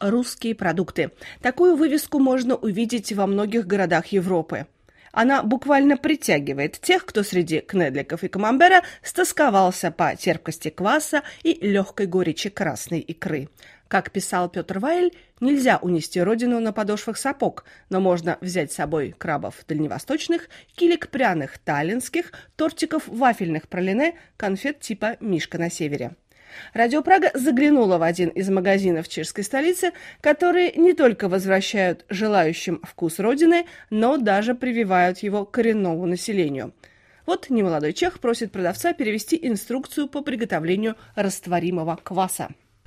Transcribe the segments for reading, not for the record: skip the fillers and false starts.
«Русские продукты». Такую вывеску можно увидеть во многих городах Европы. Она буквально притягивает тех, кто среди кнедликов и камамбера стосковался по терпкости кваса и легкой горечи красной икры. Как писал Петр Вайль, нельзя унести родину на подошвах сапог, но можно взять с собой крабов дальневосточных, килик пряных таллинских, тортиков вафельных пралине, конфет типа «Мишка на севере». Радио Прага заглянула в один из магазинов чешской столицы, которые не только возвращают желающим вкус родины, но даже прививают его коренному населению. Вот немолодой чех просит продавца перевести инструкцию по приготовлению растворимого кваса.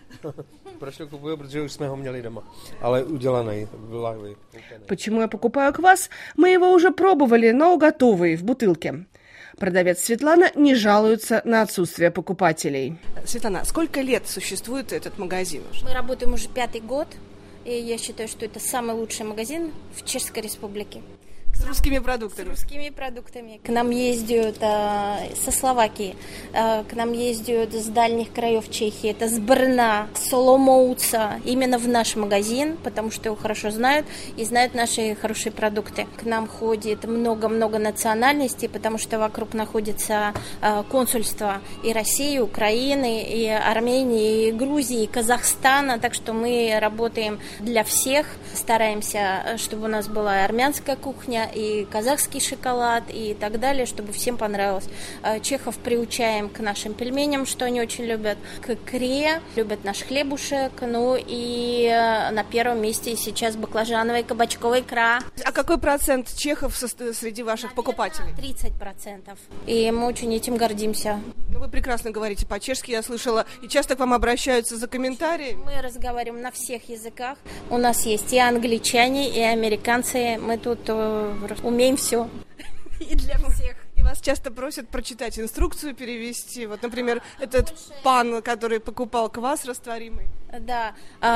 Почему я покупаю квас? Мы его уже пробовали, но готовый, в бутылке. Продавец Светлана не жалуется на отсутствие покупателей. Светлана, сколько лет существует этот магазин? Мы работаем уже 5-й год, и я считаю, что это самый лучший магазин в Чешской Республике. С русскими продуктами? С русскими продуктами. К нам ездят со Словакии, к нам ездят с дальних краев Чехии, это с Брна, с Оломouца, именно в наш магазин, потому что его хорошо знают и знают наши хорошие продукты. К нам ходит много-много национальностей, потому что вокруг находится консульство и России, и Украины, и Армении, и Грузии, и Казахстана, так что мы работаем для всех, стараемся, чтобы у нас была и армянская кухня, и казахский шоколад, и так далее, чтобы всем понравилось. Чехов приучаем к нашим пельменям, что они очень любят, к икре, любят наш хлебушек, ну и на первом месте сейчас баклажановая и кабачковая икра. А какой процент чехов среди ваших покупателей? 30%. И мы очень этим гордимся. Ну, вы прекрасно говорите по-чешски, я слышала, и часто к вам обращаются за комментариями. Мы разговариваем на всех языках. У нас есть и англичане, и американцы. Мы тут умеем все. И для всех. И вас часто просят прочитать инструкцию, перевести. Вот, например, этот пан, который покупал квас растворимый. Да,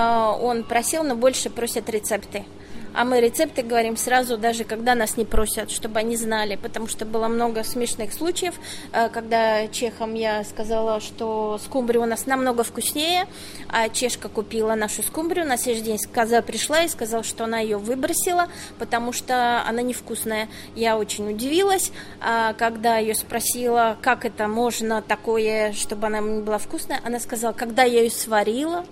он просил, но больше просят рецепты. А мы рецепты говорим сразу, даже когда нас не просят, чтобы они знали, потому что было много смешных случаев, когда чехам я сказала, что скумбрия у нас намного вкуснее, а чешка купила нашу скумбрию, на следующий день пришла и сказала, что она ее выбросила, потому что она невкусная. Я очень удивилась, когда ее спросила, как это можно такое, чтобы она не была вкусная, она сказала, когда я ее сварила.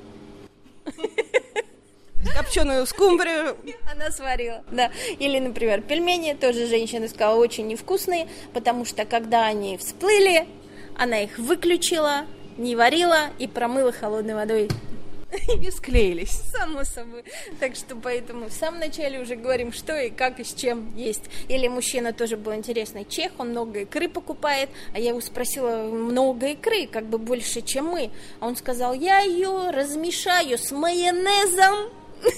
Копченую скумбрию. Она сварила, да. Или, например, пельмени, тоже женщина сказала, очень невкусные, потому что, когда они всплыли, она их выключила, не варила и промыла холодной водой. И склеились. Само собой. Так что поэтому в самом начале уже говорим, что и как и с чем есть. Или мужчина тоже был интересный чех, он много икры покупает, а я его спросила, много икры, как бы больше, чем мы. А он сказал, я ее размешаю с майонезом.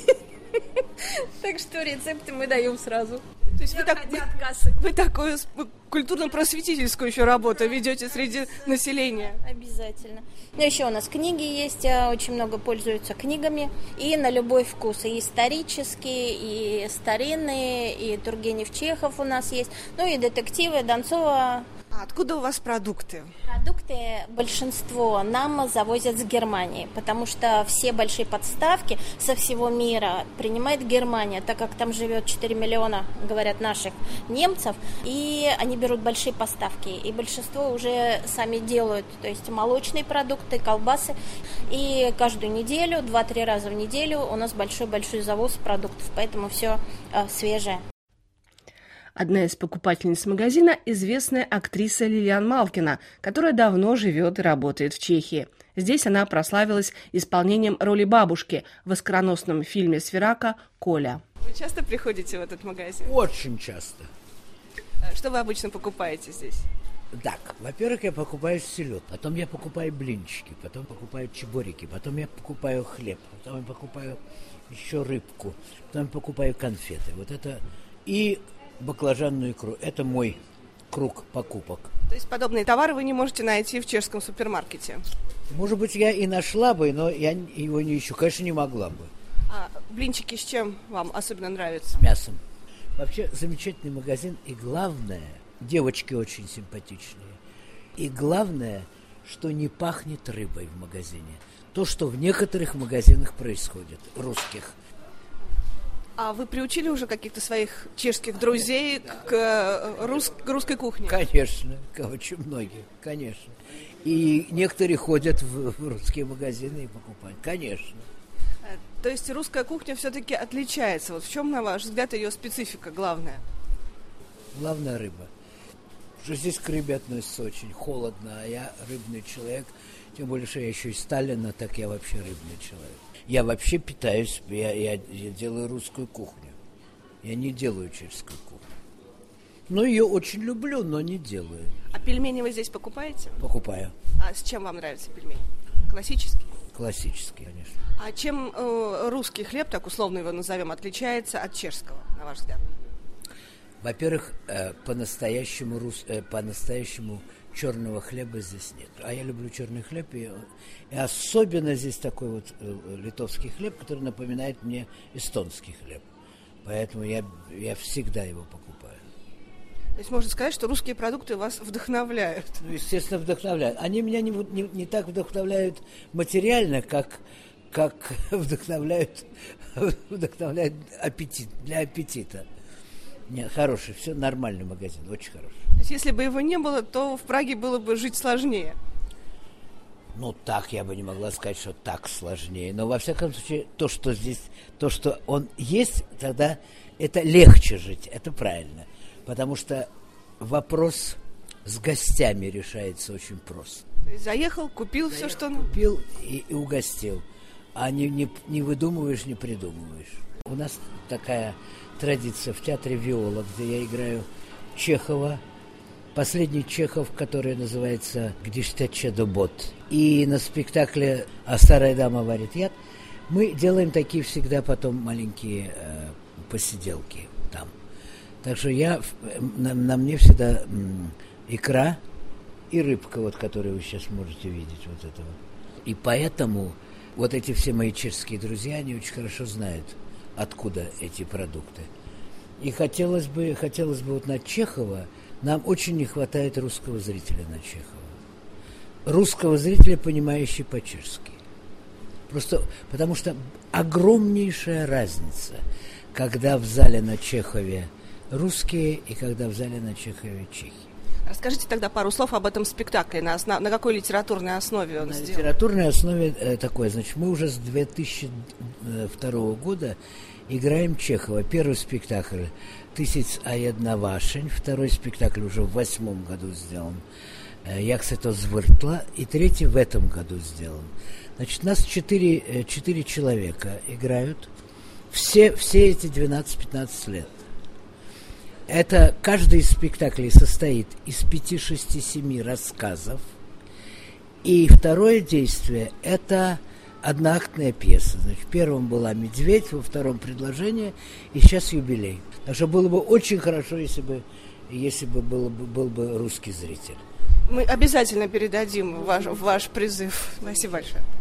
Так что рецепты мы даем сразу. То есть вы такую культурно-просветительскую еще работу ведете среди населения? Обязательно. Но еще у нас книги есть, очень много пользуются книгами. И на любой вкус. И исторические, и старинные, и Тургенев Чехов у нас есть. Ну и детективы, Донцова. А откуда у вас продукты? Продукты большинство нам завозят с Германии, потому что все большие подставки со всего мира принимает Германия, так как там живет 4 миллиона, говорят, наших немцев, и они берут большие поставки, и большинство уже сами делают, то есть молочные продукты, колбасы, и каждую неделю, 2-3 раза в неделю у нас большой-большой завоз продуктов, поэтому все свежее. Одна из покупательниц магазина – известная актриса Лилиан Малкина, которая давно живет и работает в Чехии. Здесь она прославилась исполнением роли бабушки в оскароносном фильме Сферака «Коля». Вы часто приходите в этот магазин? Очень часто. Что вы обычно покупаете здесь? Так, во-первых, я покупаю селед, потом я покупаю блинчики, потом покупаю чебурики, потом я покупаю хлеб, потом я покупаю еще рыбку, потом я покупаю конфеты. Вот это и баклажанную икру. Это мой круг покупок. То есть подобные товары вы не можете найти в чешском супермаркете? Может быть, я и нашла бы, но я его не ищу. Конечно, не могла бы. А блинчики с чем вам особенно нравятся? С мясом. Вообще, замечательный магазин. И главное, девочки очень симпатичные. И главное, что не пахнет рыбой в магазине. то, что в некоторых магазинах происходит, русских. А вы приучили уже каких-то своих чешских друзей к русской кухне? Конечно, очень многие, конечно. И некоторые ходят в русские магазины и покупают, конечно. То есть русская кухня все-таки отличается. Вот в чем, на ваш взгляд, ее специфика главная? Главное рыба. Что здесь к рыбе относится очень холодно, а я рыбный человек. Тем более, что я еще и Сталина, так я вообще рыбный человек. Я вообще питаюсь, я делаю русскую кухню. Я не делаю чешскую кухню. Но ее очень люблю, но не делаю. А пельмени вы здесь покупаете? Покупаю. А с чем вам нравятся пельмени? Классические? Классические, конечно. А чем русский хлеб, так условно его назовем, отличается от чешского, на ваш взгляд? Во-первых, по-настоящему черного хлеба здесь нет. А я люблю черный хлеб, и особенно здесь такой вот литовский хлеб, который напоминает мне эстонский хлеб. Поэтому я всегда его покупаю. То есть можно сказать, что русские продукты вас вдохновляют? Ну, естественно, вдохновляют. Они меня не так вдохновляют материально, как вдохновляют аппетит, для аппетита. Нет, хороший, все нормальный магазин, очень хороший. То есть если бы его не было, то в Праге было бы жить сложнее? Ну, так я бы не могла сказать, что так сложнее. Но, во всяком случае, то, что здесь, то, что он есть, тогда это легче жить, это правильно. Потому что вопрос с гостями решается очень просто. То есть заехал, купил все, что... Купил и угостил. А не выдумываешь, не придумываешь. У нас такая традиция в театре «Виола», где я играю Чехова, последний Чехов, который называется «Гдиш тече добот». И на спектакле «А старая дама варит яд» мы делаем такие всегда потом маленькие посиделки там. Так что на мне всегда икра и рыбка, вот, которую вы сейчас можете видеть, вот этого. И поэтому вот эти все мои чешские друзья, они очень хорошо знают, откуда эти продукты. И хотелось бы вот на Чехова, нам очень не хватает русского зрителя на Чехова. Русского зрителя, понимающего по-чешски. Просто потому что огромнейшая разница, когда в зале на Чехове русские и когда в зале на Чехове чехи. Расскажите тогда пару слов об этом спектакле. На какой литературной основе он сделан? На литературной основе такое. Значит, мы уже с 2002 года играем Чехова. Первый спектакль «Тысяц а една вашень», второй спектакль уже в 2008 году сделан «Як се то звъртла», и третий в этом году сделан. Значит, нас 4 человека играют, все эти 12-15 лет. Это каждый из спектаклей состоит из 5, 6, 7 рассказов. И второе действие – это одноактная пьеса. Значит, в первом была «Медведь», во втором «Предложение», и сейчас «Юбилей». Так что было бы очень хорошо, если бы был бы русский зритель. Мы обязательно передадим ваш призыв. Спасибо большое.